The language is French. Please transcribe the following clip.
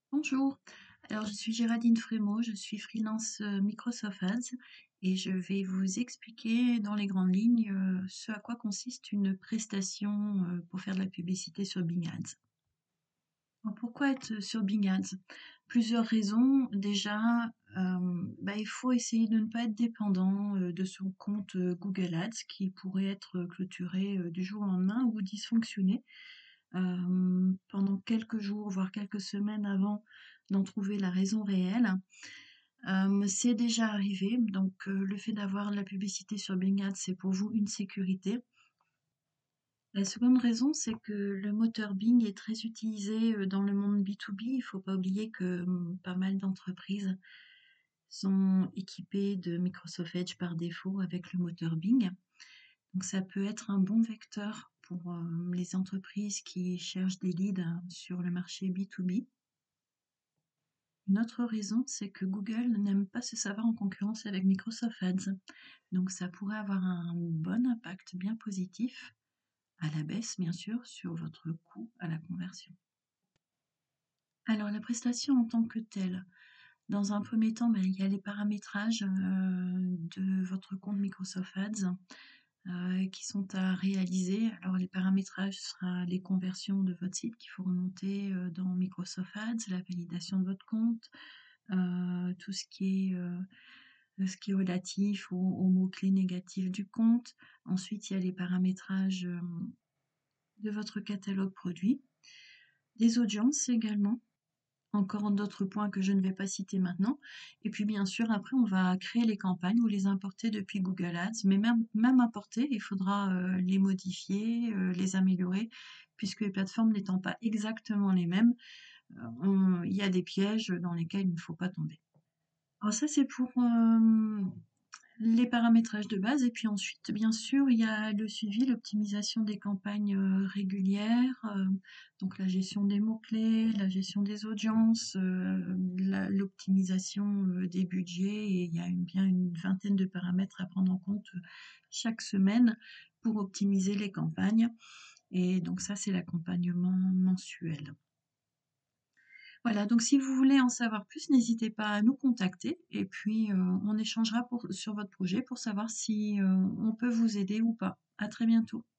Bonjour, alors je suis Géraldine Frémaux, je suis freelance Microsoft Ads et je vais vous expliquer dans les grandes lignes ce à quoi consiste une prestation pour faire de la publicité sur Bing Ads. Alors, pourquoi être sur Bing Ads? Plusieurs raisons. Déjà, il faut essayer de ne pas être dépendant de son compte Google Ads qui pourrait être clôturé du jour au lendemain ou dysfonctionner. Pendant quelques jours, voire quelques semaines avant d'en trouver la raison réelle. C'est déjà arrivé, donc le fait d'avoir de la publicité sur Bing Ads, c'est pour vous une sécurité. La seconde raison, c'est que le moteur Bing est très utilisé dans le monde B2B. Il ne faut pas oublier que pas mal d'entreprises sont équipées de Microsoft Edge par défaut avec le moteur Bing. Donc ça peut être un bon vecteur pour les entreprises qui cherchent des leads sur le marché B2B. Une autre raison, c'est que Google n'aime pas se savoir en concurrence avec Microsoft Ads. Donc ça pourrait avoir un bon impact bien positif, à la baisse bien sûr, sur votre coût à la conversion. Alors la prestation en tant que telle, dans un premier temps, il y a les paramétrages de votre compte Microsoft Ads qui sont à réaliser. Alors les paramétrages sera les conversions de votre site qu'il faut remonter dans Microsoft Ads, la validation de votre compte, tout ce qui est relatif aux mots-clés négatifs du compte. Ensuite, il y a les paramétrages de votre catalogue produit, des audiences également. Encore d'autres points que je ne vais pas citer maintenant. Et puis bien sûr, après, on va créer les campagnes ou les importer depuis Google Ads. Mais même importer, il faudra les modifier, les améliorer, puisque les plateformes n'étant pas exactement les mêmes, il y a des pièges dans lesquels il ne faut pas tomber. Alors ça, c'est pour les paramétrages de base. Et puis ensuite, bien sûr, il y a le suivi, l'optimisation des campagnes régulières, donc la gestion des mots-clés, la gestion des audiences, l'optimisation des budgets. Et il y a bien une vingtaine de paramètres à prendre en compte chaque semaine pour optimiser les campagnes. Et donc ça, c'est l'accompagnement mensuel. Voilà, donc si vous voulez en savoir plus, n'hésitez pas à nous contacter et puis on échangera sur votre projet pour savoir si on peut vous aider ou pas. À très bientôt.